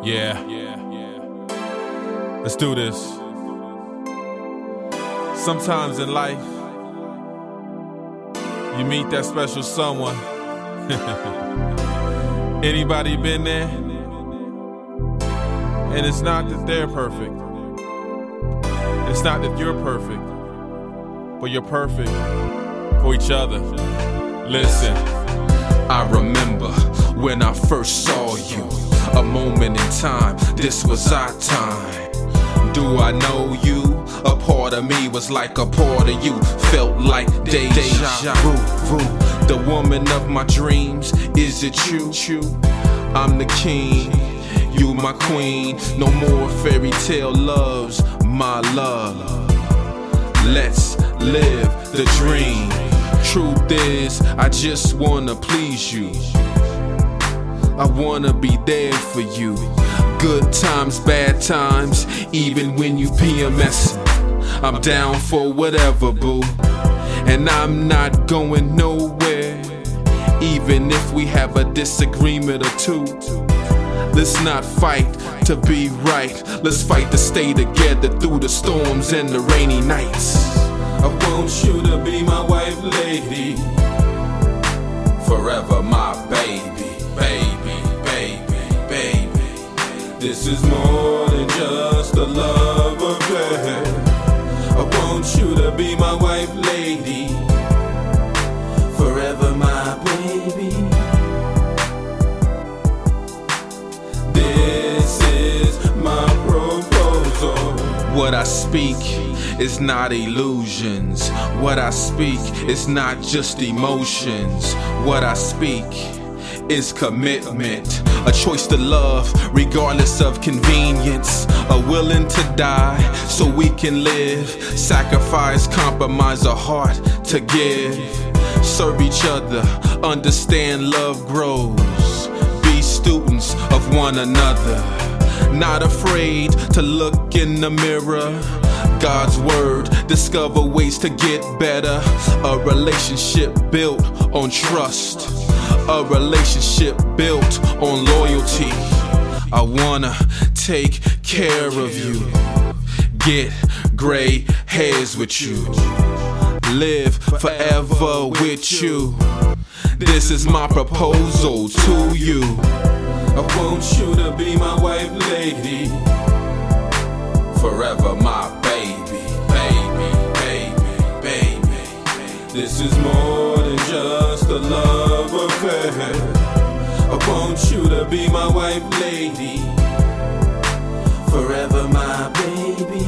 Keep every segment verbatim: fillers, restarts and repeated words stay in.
Yeah. Let's do this. Sometimes in life, you meet that special someone. Anybody been there? And it's not that they're perfect. It's not that you're perfect. But you're perfect for each other. Listen. I remember when I first saw you, a moment in time, this was our time. Do I know you? A part of me was like a part of you, felt like deja vu. The woman of my dreams, is it you? I'm the king, you my queen. No more fairy tale loves, my love. Let's live the dream. Truth is, I just wanna please you. I wanna be there for you. Good times, bad times, even when you PMSing. I'm down for whatever, boo. And I'm not going nowhere, even if we have a disagreement or two. Let's not fight to be right. Let's fight to stay together through the storms and the rainy nights. I want you to be my wife, lady. Forever my baby, baby, baby, baby. This is more than just a love affair. I want you to be my wife, lady. Forever my baby. This is my proposal. What I speak is not illusions. What I speak is not just emotions. What I speak is commitment. A choice to love regardless of convenience. A willing to die so we can live. Sacrifice, compromise a heart to give. Serve each other, understand love grows. Be students of one another. Not afraid to look in the mirror. God's word, discover ways to get better. A relationship built on trust. A relationship built on loyalty. I wanna take care of you. Get gray hairs with you. Live forever with you. This is my proposal to you. I want you to be my wife, lady. Forever my baby, baby, baby, baby. This is more than just a love affair. I want you to be my wife, lady. Forever my baby.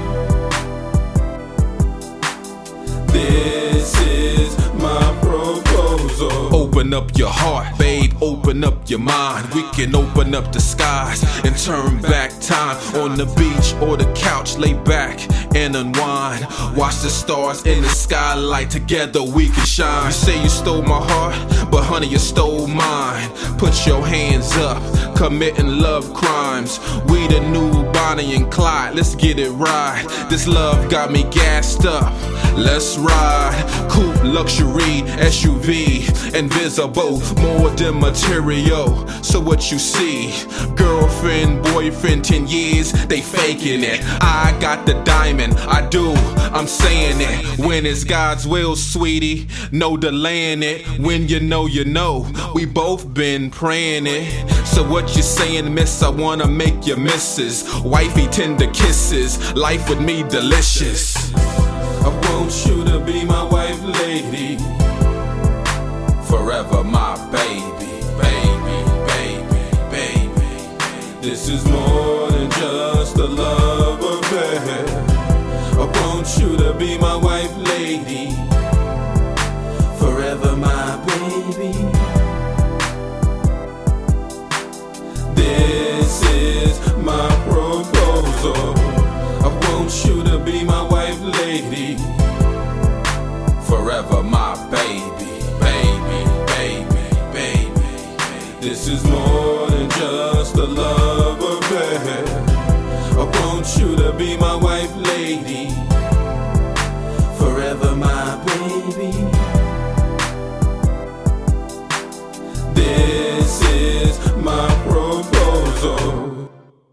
This is my proposal. Open up your heart, babe, open up your mind. We can open up the skies and turn back time. On the beach or the couch, lay back and unwind. Watch the stars in the skylight, together we can shine. You say you stole my heart, but honey, you stole mine. Put your hands up, committing love crimes. We the new Bonnie and Clyde, let's get it right. This love got me gassed up, let's ride. Coupe, luxury, S U V, invisible, more than material. So what you see, girlfriend, boyfriend, ten years, they faking it. I got the diamond, I do, I'm saying it. When it's God's will, sweetie, no delaying it. When you know, you know, we both been praying it. So what you saying, miss, I wanna make you missus. Wifey, tender kisses, life with me delicious. I want you to be my wife, lady. Forever my baby, baby, baby, baby. This is more than just a love affair. I want you to be my wife, lady. Forever my baby. This is my proposal. I want you to be my wife, lady. Forever my baby, baby, baby, baby. This is more than just a love affair. I want you to be my wife, lady.